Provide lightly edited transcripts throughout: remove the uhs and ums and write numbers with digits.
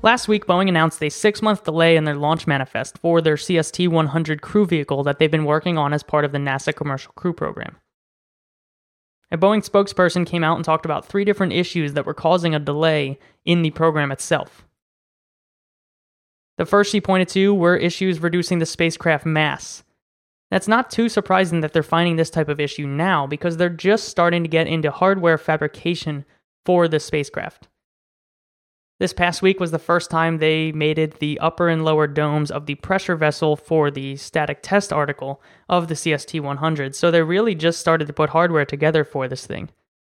Last week, Boeing announced a 6-month delay in their launch manifest for their CST-100 crew vehicle that they've been working on as part of the NASA Commercial Crew Program. A Boeing spokesperson came out and talked about 3 different issues that were causing a delay in the program itself. The first she pointed to were issues reducing the spacecraft mass. That's not too surprising that they're finding this type of issue now, because they're just starting to get into hardware fabrication for the spacecraft. This past week was the first time they mated the upper and lower domes of the pressure vessel for the static test article of the CST-100, so they really just started to put hardware together for this thing.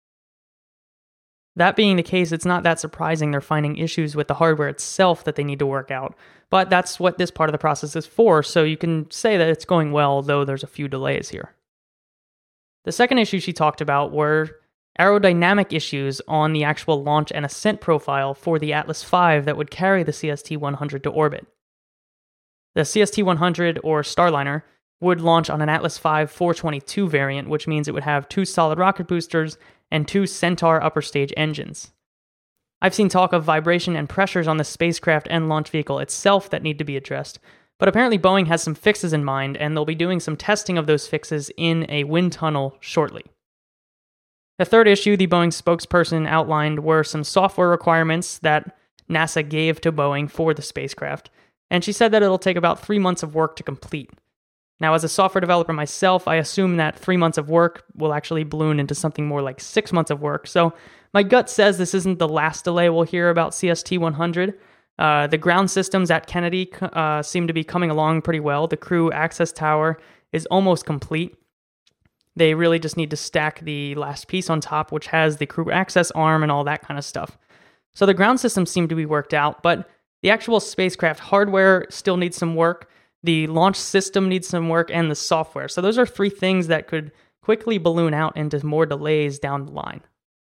That being the case, it's not that surprising they're finding issues with the hardware itself that they need to work out, but that's what this part of the process is for, so you can say that it's going well, though there's a few delays here. The second issue she talked about were aerodynamic issues on the actual launch and ascent profile for the Atlas V that would carry the CST-100 to orbit. The CST-100, or Starliner, would launch on an Atlas V 422 variant, which means it would have 2 solid rocket boosters and 2 Centaur upper stage engines. I've seen talk of vibration and pressures on the spacecraft and launch vehicle itself that need to be addressed, but apparently Boeing has some fixes in mind, and they'll be doing some testing of those fixes in a wind tunnel shortly. The third issue the Boeing spokesperson outlined were some software requirements that NASA gave to Boeing for the spacecraft, and she said that it'll take about 3 months of work to complete. Now, as a software developer myself, I assume that 3 months of work will actually balloon into something more like 6 months of work, so my gut says this isn't the last delay we'll hear about CST-100. The ground systems at Kennedy seem to be coming along pretty well. The crew access tower is almost complete. They really just need to stack the last piece on top, which has the crew access arm and all that kind of stuff. So the ground systems seem to be worked out, but the actual spacecraft hardware still needs some work. The launch system needs some work, and the software. So those are 3 things that could quickly balloon out into more delays down the line.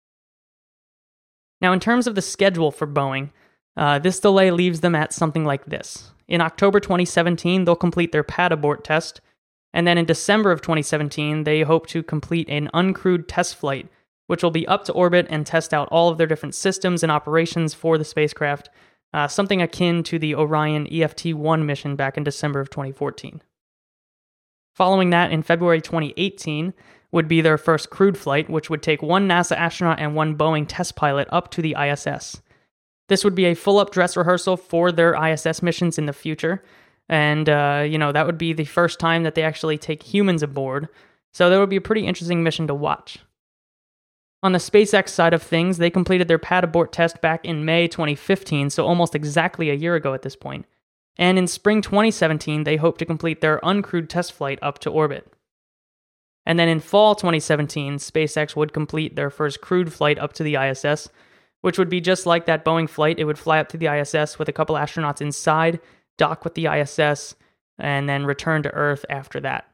Now, in terms of the schedule for Boeing, this delay leaves them at something like this. In October 2017, they'll complete their pad abort test, and then in December of 2017, they hope to complete an uncrewed test flight, which will be up to orbit and test out all of their different systems and operations for the spacecraft, something akin to the Orion EFT-1 mission back in December of 2014. Following that, in February 2018, would be their first crewed flight, which would take 1 NASA astronaut and 1 Boeing test pilot up to the ISS. This would be a full-up dress rehearsal for their ISS missions in the future, and, that would be the first time that they actually take humans aboard, so that would be a pretty interesting mission to watch. On the SpaceX side of things, they completed their pad abort test back in May 2015, so almost exactly a year ago at this point. And in spring 2017, they hope to complete their uncrewed test flight up to orbit. And then in fall 2017, SpaceX would complete their first crewed flight up to the ISS, which would be just like that Boeing flight. It would fly up to the ISS with a couple astronauts inside, dock with the ISS, and then return to Earth after that.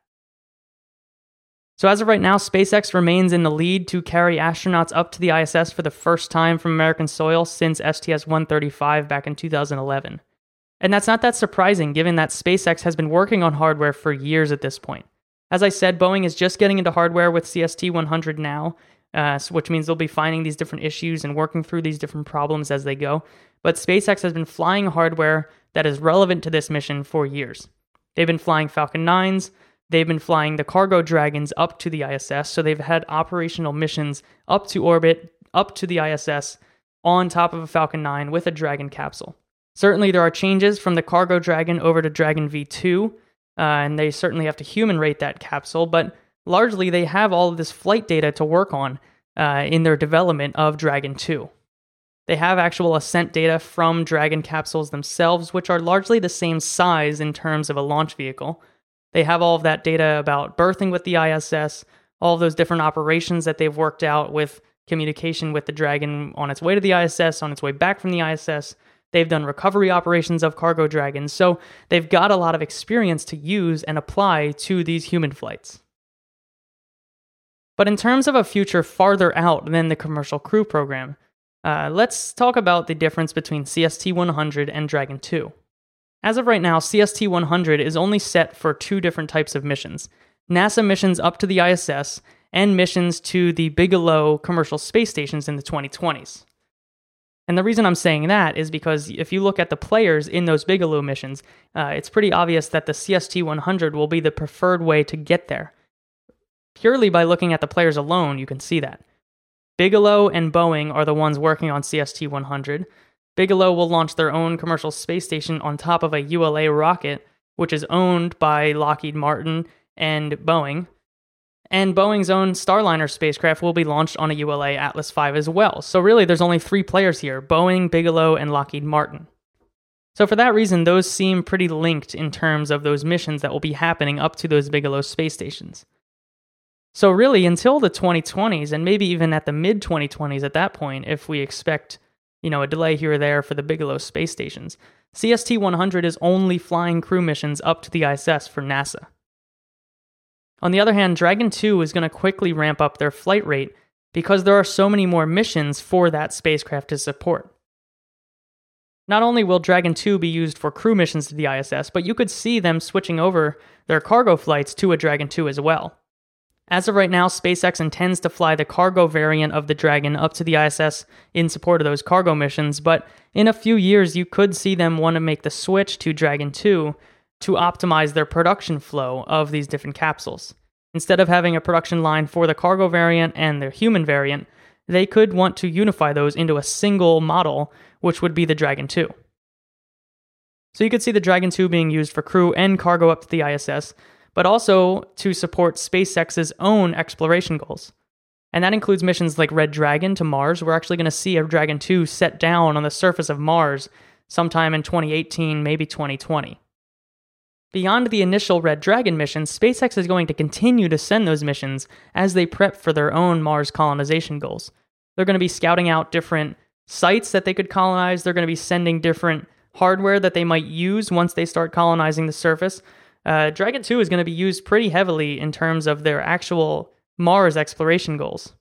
So as of right now, SpaceX remains in the lead to carry astronauts up to the ISS for the first time from American soil since STS-135 back in 2011. And that's not that surprising, given that SpaceX has been working on hardware for years at this point. As I said, Boeing is just getting into hardware with CST-100 now, which means they'll be finding these different issues and working through these different problems as they go. But SpaceX has been flying hardware that is relevant to this mission for years. They've been flying Falcon 9s, they've been flying the Cargo Dragons up to the ISS, so they've had operational missions up to orbit, up to the ISS, on top of a Falcon 9 with a Dragon capsule. Certainly there are changes from the Cargo Dragon over to Dragon V2, and they certainly have to human rate that capsule, but largely they have all of this flight data to work on in their development of Dragon 2. They have actual ascent data from Dragon capsules themselves, which are largely the same size in terms of a launch vehicle. They have all of that data about berthing with the ISS, all of those different operations that they've worked out with communication with the Dragon on its way to the ISS, on its way back from the ISS. They've done recovery operations of Cargo Dragons, so they've got a lot of experience to use and apply to these human flights. But in terms of a future farther out than the Commercial Crew Program, let's talk about the difference between CST-100 and Dragon 2. As of right now, CST-100 is only set for 2 different types of missions: NASA missions up to the ISS and missions to the Bigelow commercial space stations in the 2020s. And the reason I'm saying that is because if you look at the players in those Bigelow missions, it's pretty obvious that the CST-100 will be the preferred way to get there. Purely by looking at the players alone, you can see that. Bigelow and Boeing are the ones working on CST-100. Bigelow will launch their own commercial space station on top of a ULA rocket, which is owned by Lockheed Martin and Boeing. And Boeing's own Starliner spacecraft will be launched on a ULA Atlas V as well. So really, there's only 3 players here: Boeing, Bigelow, and Lockheed Martin. So for that reason, those seem pretty linked in terms of those missions that will be happening up to those Bigelow space stations. So really, until the 2020s, and maybe even at the mid-2020s at that point, if we expect, a delay here or there for the Bigelow space stations, CST-100 is only flying crew missions up to the ISS for NASA. On the other hand, Dragon 2 is going to quickly ramp up their flight rate because there are so many more missions for that spacecraft to support. Not only will Dragon 2 be used for crew missions to the ISS, but you could see them switching over their cargo flights to a Dragon 2 as well. As of right now, SpaceX intends to fly the cargo variant of the Dragon up to the ISS in support of those cargo missions, but in a few years you could see them want to make the switch to Dragon 2 to optimize their production flow of these different capsules. Instead of having a production line for the cargo variant and the human variant, they could want to unify those into a single model, which would be the Dragon 2. So you could see the Dragon 2 being used for crew and cargo up to the ISS, but also to support SpaceX's own exploration goals. And that includes missions like Red Dragon to Mars. We're actually going to see a Dragon 2 set down on the surface of Mars sometime in 2018, maybe 2020. Beyond the initial Red Dragon mission, SpaceX is going to continue to send those missions as they prep for their own Mars colonization goals. They're going to be scouting out different sites that they could colonize. They're going to be sending different hardware that they might use once they start colonizing the surface. Dragon 2 is going to be used pretty heavily in terms of their actual Mars exploration goals.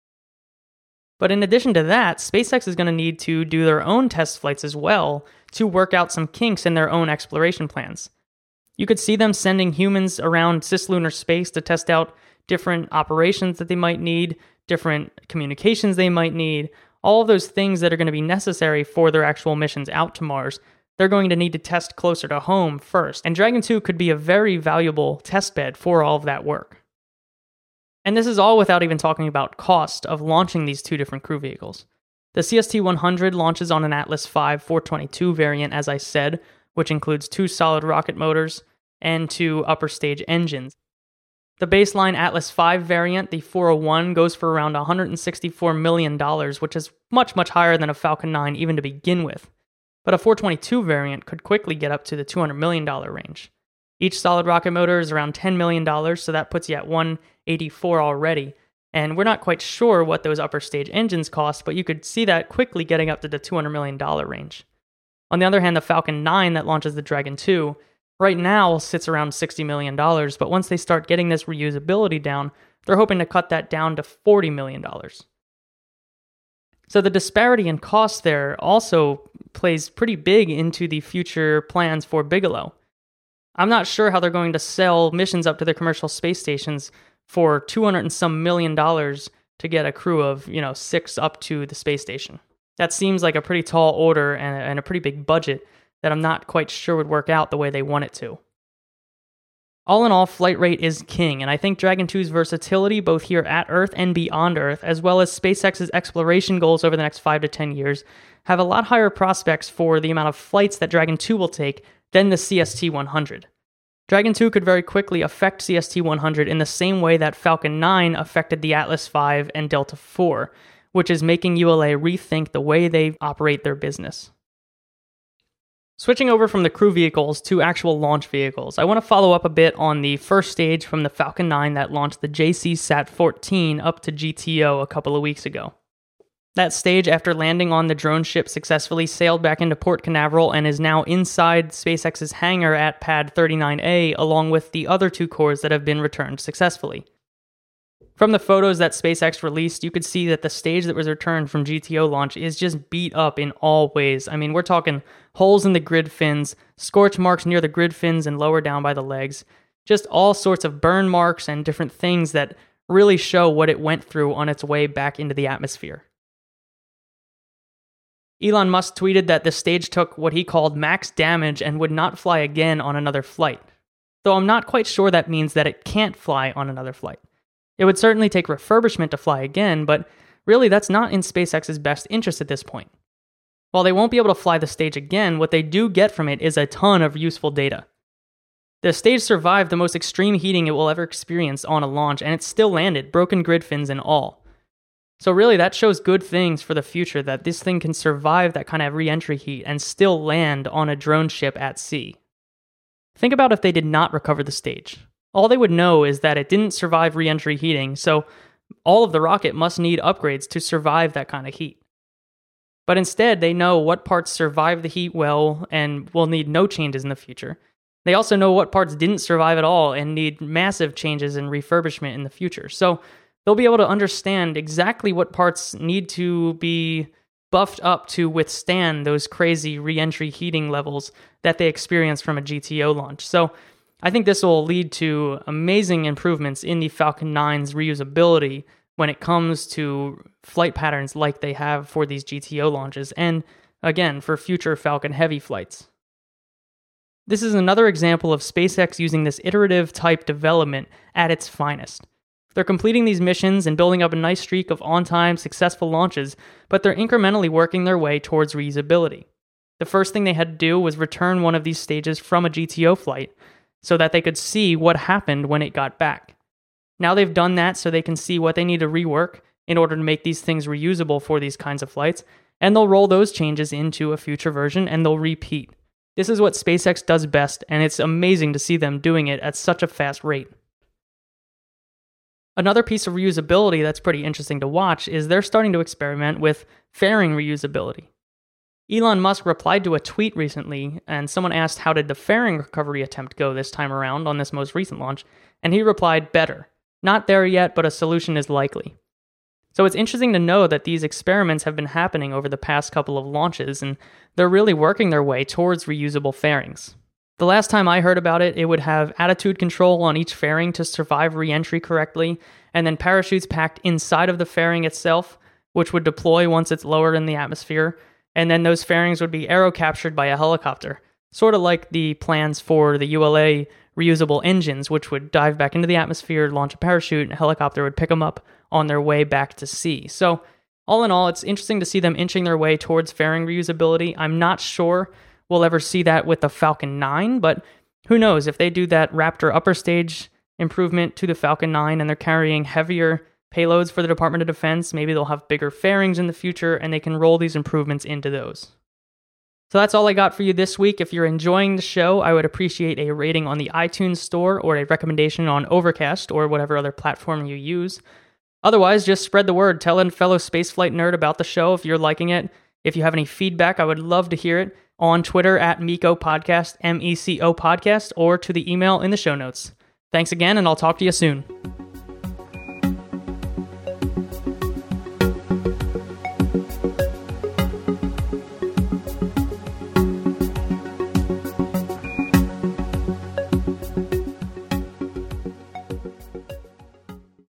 But in addition to that, SpaceX is going to need to do their own test flights as well to work out some kinks in their own exploration plans. You could see them sending humans around cislunar space to test out different operations that they might need, different communications they might need, all of those things that are going to be necessary for their actual missions out to Mars. They're going to need to test closer to home first, and Dragon 2 could be a very valuable testbed for all of that work. And this is all without even talking about cost of launching these 2 different crew vehicles. The CST-100 launches on an Atlas V 422 variant, as I said, which includes 2 solid rocket motors and 2 upper stage engines. The baseline Atlas V variant, the 401, goes for around $164 million, which is much, much higher than a Falcon 9 even to begin with. But a 422 variant could quickly get up to the $200 million range. Each solid rocket motor is around $10 million, so that puts you at $184 already. And we're not quite sure what those upper stage engines cost, but you could see that quickly getting up to the $200 million range. On the other hand, the Falcon 9 that launches the Dragon 2 right now sits around $60 million, but once they start getting this reusability down, they're hoping to cut that down to $40 million. So the disparity in cost there also plays pretty big into the future plans for Bigelow. I'm not sure how they're going to sell missions up to their commercial space stations for $200 and some million to get a crew of, 6 up to the space station. That seems like a pretty tall order and a pretty big budget that I'm not quite sure would work out the way they want it to. All in all, flight rate is king, and I think Dragon 2's versatility both here at Earth and beyond Earth, as well as SpaceX's exploration goals over the next 5 to 10 years, have a lot higher prospects for the amount of flights that Dragon 2 will take than the CST-100. Dragon 2 could very quickly affect CST-100 in the same way that Falcon 9 affected the Atlas V and Delta IV, which is making ULA rethink the way they operate their business. Switching over from the crew vehicles to actual launch vehicles, I want to follow up a bit on the first stage from the Falcon 9 that launched the JCSat-14 up to GTO a couple of weeks ago. That stage, after landing on the drone ship, successfully sailed back into Port Canaveral and is now inside SpaceX's hangar at Pad 39A, along with the other 2 cores that have been returned successfully. From the photos that SpaceX released, you could see that the stage that was returned from GTO launch is just beat up in all ways. I mean, we're talking holes in the grid fins, scorch marks near the grid fins and lower down by the legs, just all sorts of burn marks and different things that really show what it went through on its way back into the atmosphere. Elon Musk tweeted that the stage took what he called max damage and would not fly again on another flight. Though I'm not quite sure that means that it can't fly on another flight. It would certainly take refurbishment to fly again, but really that's not in SpaceX's best interest at this point. While they won't be able to fly the stage again, what they do get from it is a ton of useful data. The stage survived the most extreme heating it will ever experience on a launch, and it still landed, broken grid fins and all. So really, that shows good things for the future, that this thing can survive that kind of re-entry heat and still land on a drone ship at sea. Think about if they did not recover the stage. All they would know is that it didn't survive re-entry heating, so all of the rocket must need upgrades to survive that kind of heat. But instead, they know what parts survive the heat well and will need no changes in the future. They also know what parts didn't survive at all and need massive changes in refurbishment in the future. So they'll be able to understand exactly what parts need to be buffed up to withstand those crazy re-entry heating levels that they experience from a GTO launch. So I think this will lead to amazing improvements in the Falcon 9's reusability when it comes to flight patterns like they have for these GTO launches, and again, for future Falcon Heavy flights. This is another example of SpaceX using this iterative type development at its finest. They're completing these missions and building up a nice streak of on-time, successful launches, but they're incrementally working their way towards reusability. The first thing they had to do was return one of these stages from a GTO flight so that they could see what happened when it got back. Now they've done that so they can see what they need to rework in order to make these things reusable for these kinds of flights, and they'll roll those changes into a future version and they'll repeat. This is what SpaceX does best, and it's amazing to see them doing it at such a fast rate. Another piece of reusability that's pretty interesting to watch is they're starting to experiment with fairing reusability. Elon Musk replied to a tweet recently, and someone asked how did the fairing recovery attempt go this time around on this most recent launch, and he replied, better. Not there yet, but a solution is likely. So it's interesting to know that these experiments have been happening over the past couple of launches, and they're really working their way towards reusable fairings. The last time I heard about it, it would have attitude control on each fairing to survive re-entry correctly, and then parachutes packed inside of the fairing itself, which would deploy once it's lowered in the atmosphere, and then those fairings would be aero-captured by a helicopter, sort of like the plans for the ULA reusable engines, which would dive back into the atmosphere, launch a parachute, and a helicopter would pick them up on their way back to sea. So all in all, it's interesting to see them inching their way towards fairing reusability. I'm not sure we'll ever see that with the Falcon 9, but who knows, if they do that Raptor upper stage improvement to the Falcon 9 and they're carrying heavier payloads for the Department of Defense, maybe they'll have bigger fairings in the future and they can roll these improvements into those. So that's all I got for you this week. If you're enjoying the show, I would appreciate a rating on the iTunes store or a recommendation on Overcast or whatever other platform you use. Otherwise, just spread the word. Tell a fellow spaceflight nerd about the show if you're liking it. If you have any feedback, I would love to hear it on Twitter at MECO Podcast, MECO Podcast, or to the email in the show notes. Thanks again, and I'll talk to you soon.